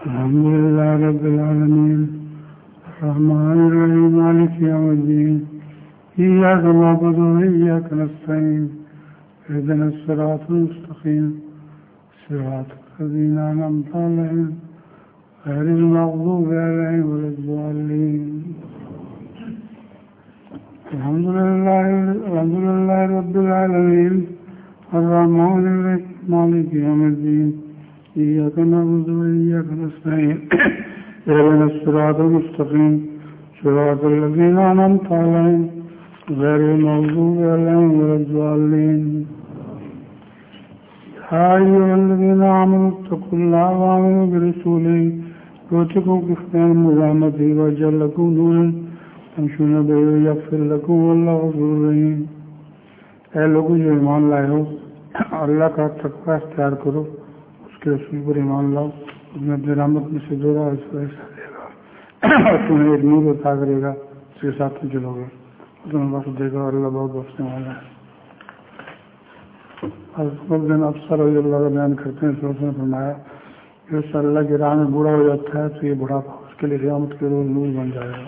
الحمد لله رب العالمين الرحمن الرحيم مالك يوم الدين إياك نعبد وإياك نستعين اهدنا الصراط المستقيم صراط الذين أنعمت عليهم غير المغضوب عليهم ولا الضالين. الحمد لله رب العالمين الرحمن الرحيم مالك يوم الدين إياك نعبد وإياك نستعين اهدنا الصراط المستقيم صراط الذين أنعمت عليهم غير المغضوب عليهم ولا الضالين. يا أيها الذين آمنوا اتقوا الله وآمنوا برسوله يؤتكم كفرا من رحمته ويجعل لكم نورا تمشون به ويغفر لكم والله غفور رحيم. اے لوگوں جو ایمان لائے ہو اللہ کا تقوی اختیار کرو، اس کے رسول پر ایمان لاؤ، اس میں اپنی رحمت میں سے دورہ اس کو ایسا دے گا اور تمہیں ایک نور عطا کرے گا، اس کے ساتھ تم چلو گے، تمہیں بخش دے گا اور اللہ بہت بخشنے والا ہے. حضرت افسر رضی اللہ کا بیان کرتے ہیں، اس نے فرمایا کہ اس اللہ کی راہ میں بوڑھا ہو جاتا ہے تو یہ بڑھاپا اس کے لیے قیامت کے روز نور بن جائے گا.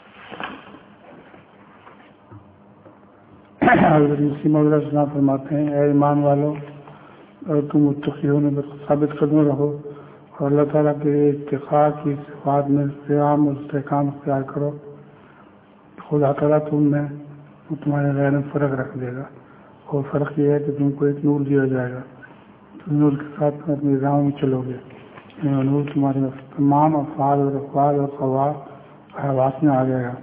حضرت مسیم علیہ السلام فرماتے ہیں، اے ایمان والو، اور تم متقی ہونے پر ثابت قدم رہو اور اللہ تعالیٰ کے اتقاء کی صفات میں قیام اور استحکام اختیار کرو، خدا تعالیٰ تم میں تمہارے غیر میں فرق رکھ دے گا. اور فرق یہ ہے کہ تم کو ایک نور دیا جائے گا، تم نور کے ساتھ تم اپنی راہوں میں چلو گے. نور تمہارے تمام افعال اور اقوال اور حواس میں آ جائے گا.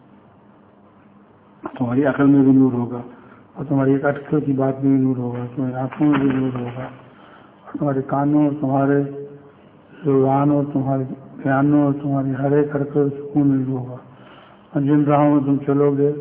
تمہاری عقل میں بھی نور ہوگا اور تمہاری ایک اٹکل کی بات میں بھی نور ہوگا، تمہاری آنکھوں میں بھی نور ہوگا اور تمہارے کانوں اور تمہارے زبان اور تمہارے بیانوں اور تمہاری ہر ایک حرکت اور سکون میں نور ہوگا. اور جن راہوں میں تم چلو گے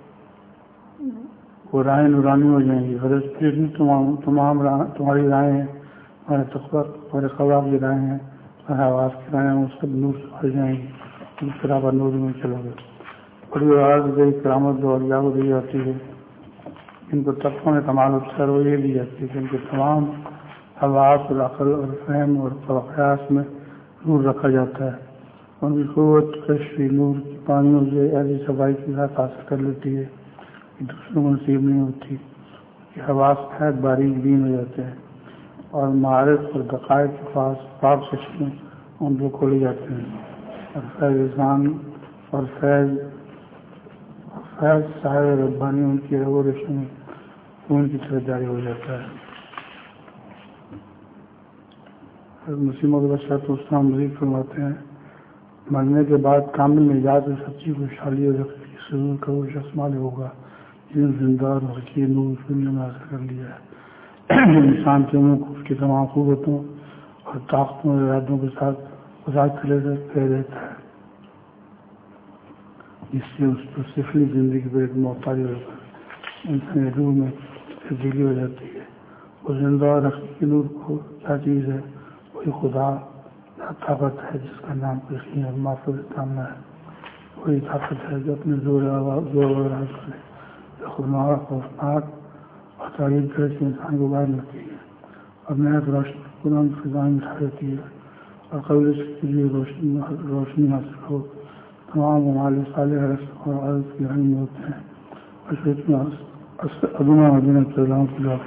وہ راہیں نورانی ہو جائیں گی. اور جتنی تمام تمہاری راہیں ہیں، تمہارے تقویٰ تمہارے خواب کی راہیں ہیں، تمہارے آواز کی راہیں ہیں، وہ سب نور سے بھر جائیں گی. تم طرح نور میں چلو گے. اور یہ آواز گئی کرامت جو اولیاء کو دی جاتی ہے، ان کو تقویٰ میں کمال ہوتا ہے، وہ یہ دی جاتی ہے کہ ان کے تمام حواس اور عقل اور فہم اور قیاس میں نور رکھا جاتا ہے. ان کی قوت کشفی نور کی پانیوں سے ایسی صفائی کی ذات حاصل کر لیتی ہے کہ دوسروں کو نصیب نہیں ہوتی. کہ حواس نہایت باریک بین ہو جاتے ہیں اور معارف اور دقائق کے پاس پاک چشمے ان کو کھولے جاتے ہیں اور فیض انسان اور فیض صاحب ربانی ان کی رغو رشم ان کی طرف جاری ہو جاتا ہے. مسیم السلام مزید فرماتے ہیں، مرنے کے بعد کامل نجات اور سچی خوشحالی اور حقیقی سرور کا وہ شخص مالک ہوگا جن زندہ اور حقیقی نور دنیا میں حاصل کر لیا ہے، جو انسان کے منہ کو اس کی تمام قوتوں اور طاقتوں اور ارادوں کے ساتھ مذاکرے کر دیتا ہے، جس سے اس پر سفلی زندگی پر ایک محتاجی ہو کر انسانی روح میں تبدیلی ہو جاتی ہے. وہ زندہ اور حقیقی نور کو کیا چیز ہے؟ وہی خدا طاقت ہے جس کا نام یقین اور معرفت تامنا ہے. وہی طاقت ہے جو اپنے زور آواز کرے، جو خوفناک اور تعلیم کرے سے انسان کو باہر لگتی ہے اور نہایت روشنی قرآن فضائیں اٹھا دیتی ہے اور قبل اس کے لیے روشنی حاصل ہو. تمام ممالک صالح رسم اور عرض کی رنگ میں ہوتے ہیں اور ادنا مدینہ کے علاوہ کی لوگ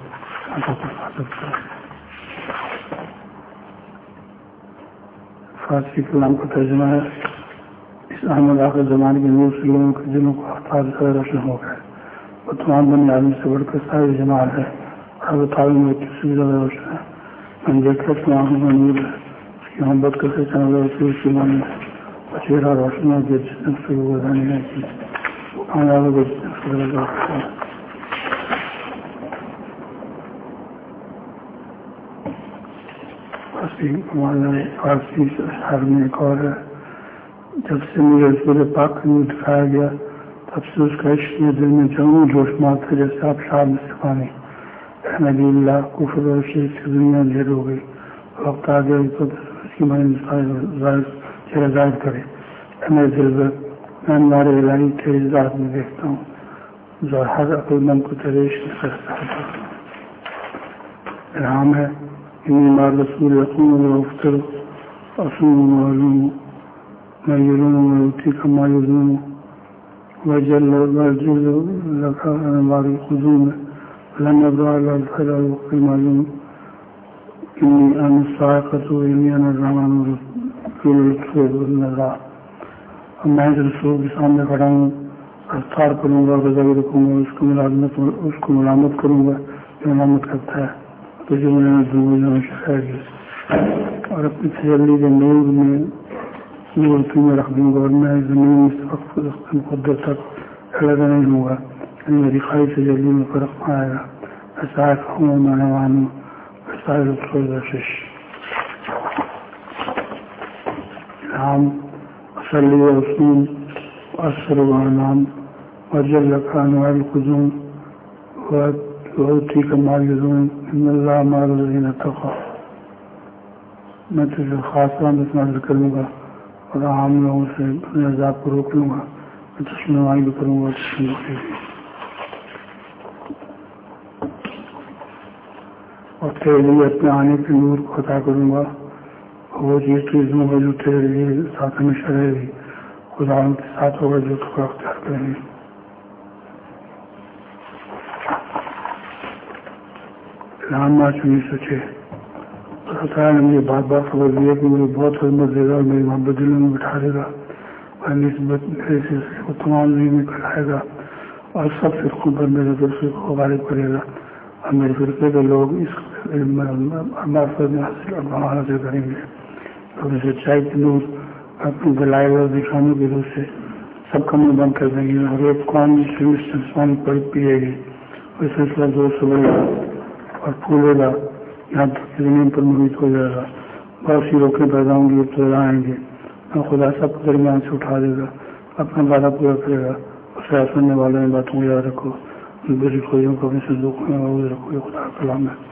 فارسی کلام کا ترجمہ ہے. اس احمد آخر زمانے کے نور سے لوگوں کے دلوں کو آفتاب سے روشن ہو گئے. وہ تمام بنی آدمی سے بڑھ کر ساری جماعت ہے اور وہ تعلیم میں سے بھی زیادہ روشن ہے. میں دیکھا کہ آنکھوں میں نور ہے، اس کی محبت کرتے چاہے رسول کی مان ہے، چہرہ روشن ہو گیا جس نے اس کو گزارنے نہیں کی، وہ کامیاب ہو گیا جس نے اس کو گزارنے کی. فارسی شہر میں ایک اور ہے، جب سے مجھے رسول پاک کا نور دکھایا گیا تب سے اس کا عشق میں دل میں جنگوں جوش مارتا جیسے آبشار میں سے پانی. نبی اللہ کفر اور شرک کی دنیا اندھیر ہو گئی، وقت آ گیا تو اس کی میں چہرہ ظاہر کرے. میرے دل میں میں ہمارے الہی تیری ذات میں دیکھتا ہوں جو ہر عقل مند کو تیرے عشق میں کرتا ہے. الہام ہے انی مع رسول یقوم و افطر أصوم معلوم ما يلوم ويؤتيك ما يلوم وجل لك أنوار القدوم لم يبرع إلا الفلا وقت المعلوم إني أنا الصاعقة وإني أنا الرحمن الرحيم. میں رسول کے سامنے کھڑا ہوں، اذکار کروں گا، غزہ رکھوں گا، اس کو ملامت کروں گا جو ملامت کرتا ہے تو جو میں نے ہمیشہ خیر کی، اور اپنی تجلی کے نور میں مورتی میں رکھ دوں گا، اور میں زمین اس وقت مقدر تک لگا نہیں ہوں گا، میری خواہش تجلی میں فرق آئے گا. ایسا ہوں میں مانوں ایسا رسول درشش نام صلی وسلم وأسر وعنام وجل كانوا القدوم وأوتيك ما يدون إن الله مع الذين اتقوا. میں تجھے خاص طرح استعمال کروں گا اور عام لوگوں سے اپنے عذاب کو روک لوں گا، میں تشنوائی بھی کروں گا اور تیرے لیے اپنے آنے کے نور کو عطا کروں گا. وہ چیز چیزوں کا جو تیرے لیے ساتھ ہمیشہ رہے گی، خدا ان کے ساتھ ہوگا جو تو اختیار کریں گے. نہ چنی سوچے اللہ نے مجھے بات بات خبر دیا کہ مجھے بہت خدمت دے گا اور میری محبت دلوں میں بٹھا دے گا اور نسبت میرے سلسلے کو تمام زمین میں پھیلائے گا اور سب فرقوں پر میرے فرقے کو غالب کرے گا اور میرے فرقے کے لوگ اس معرفت میں حاصل کریں گے. اور سچائی کے نور اپنے دلائل اور دکھانے کی روح سے سب کمیں بند کر دیں گے اور ایک قوم جسمانی پڑھ پیے گی اور سلسلہ زور سے بڑھے گا اور پھولے گا یہاں تک زمین پر محیط ہو جائے گا. بہت سی روکیں پیدا ہوں گی، ابتدا آئیں گے اور خدا سب کو درمیان سے اٹھا دے گا، اپنا وعدہ پورا کرے گا. اسے سننے والوں نے باتوں کو یاد رکھو، بری خوشیوں کو اپنے صندوق میں محفوظ رکھو. یہ خدا کا کلام ہے.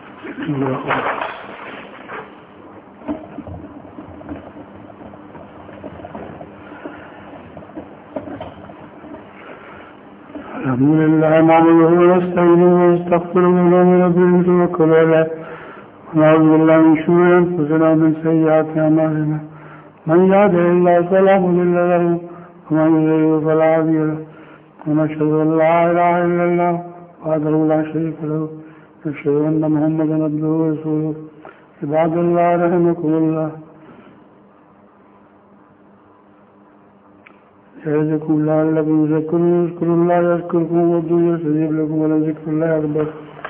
الحمد لله نحمده ونستعينه ونستغفره ونؤمن به ونتوكل عليه ونعوذ بالله من شرور انفسنا ومن سيئات اعمالنا من يهده الله فلا مضل له ومن يضلل فلا هادي له ونشهد ان لا اله الا الله وحده لا شريك له ونشهد ان محمدا عبده ورسوله. عباد الله رحمكم الله يعظكم لعلكم تذكرون. اذكروا الله يذكركم وادعوه يستجيب لكم ولذكر الله أكبر.